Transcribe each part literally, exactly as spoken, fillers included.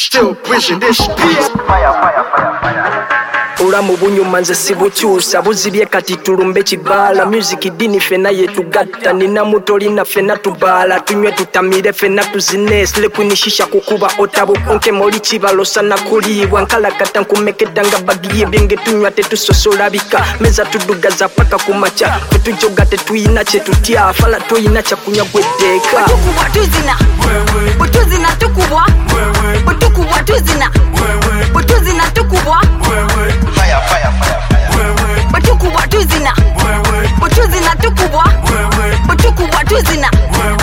Still pushing this beat. Fire, fire, fire, fire. Ulamu bunyuma nze sibukyusa buzibye kati tulumbe kibala music dini fena yetugatta nina mutolina fena tubala tunywe tutamire fena tuzine sile kunishisha kukuba otabo konke moli kibalosa na kuliwa nkalakata nkumeketanga bagiye byenge tunywa tetusosolabika meza tudugaza paka kumacha tutujoga tetuyina kyetutya fala tuyina kyakunywa gwedeka tukubwa tuzina butuzina tukubwa butukubwa tuzina butuzina tukubwa Fire, fire, fire, fire. butukubwa tuzina butuzina tukubwa butukubwa tuzina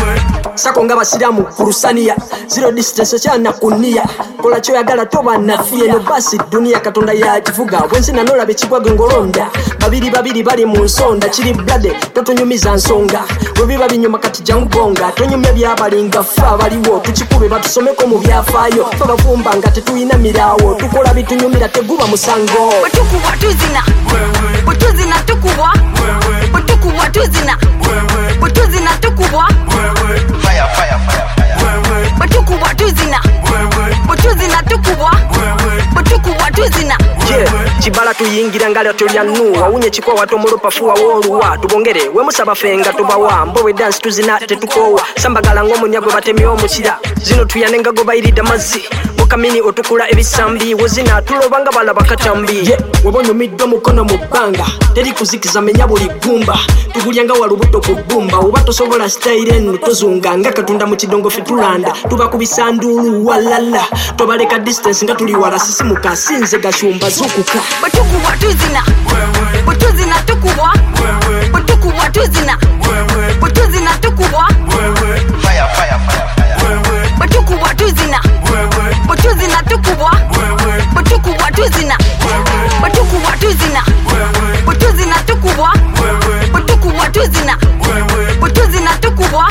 sako nga basiramu kurusania zero distance cyana kunia kola cyo yagala toba na fie no basi dunia katonda ya kivuga wenzi na nola bechigwage ngolonda babiri babiri bali mu nsonda kiri blade totonyumiza nsonga webiba binyuma kati jangu bonga tonyumya byabalinga fa baliwo tukikube batusomeko mu byafayo tobavumba nga tetuyina mirawo tukola bitunyumira teguba musango butukubwa tuzina butuzina tukubwa butukubwa tuzina butuzina tukubwa Fire, fire, fire, fire. butukubwa tuzina butuzina tukubwa butukubwa tuzina yeah kibala tuyingira ngala tolya nu awunye chikwa wato molopa fuwa woluwa tubongere we musaba fenga tubawa mbowe dance tuzina tetukowa sambagala ngomo nyagwe batemyo mukira zino tuyanenga go bayirida mazi okamini otukula ebisambi wozina tulobanga bala bakatambi yeah wabonyo middo mukono mubanga teri kuzikiza menya buli gumba tugulyanga walubuto kubumba ubato sobola style enu tozunga nga katunda mu kidongo fitulanda tuba kubisandulu walala tobaleka distance nga tuli wala sisi mukasinze gashumba zukuka butukubwa tuzina butuzina tukubwa butukubwa tuzina butuzina tukubwa Fire, fire, fire, fire. butukubwa tuzina butuzina tukubwa butukubwa tuzina butukubwa tuzina butuzina tukubwa butukubwa tuzina butuzina tukubwa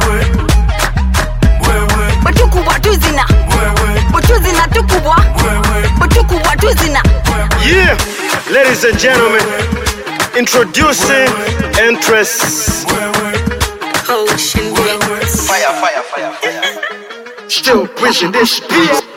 butukubwa tuzina butuzina tukubwa butukubwa tuzina. Yeah, ladies and gentlemen, introducing Entress. Ocean Beats. Fire, fire, fire, fire. Still pushing this beat.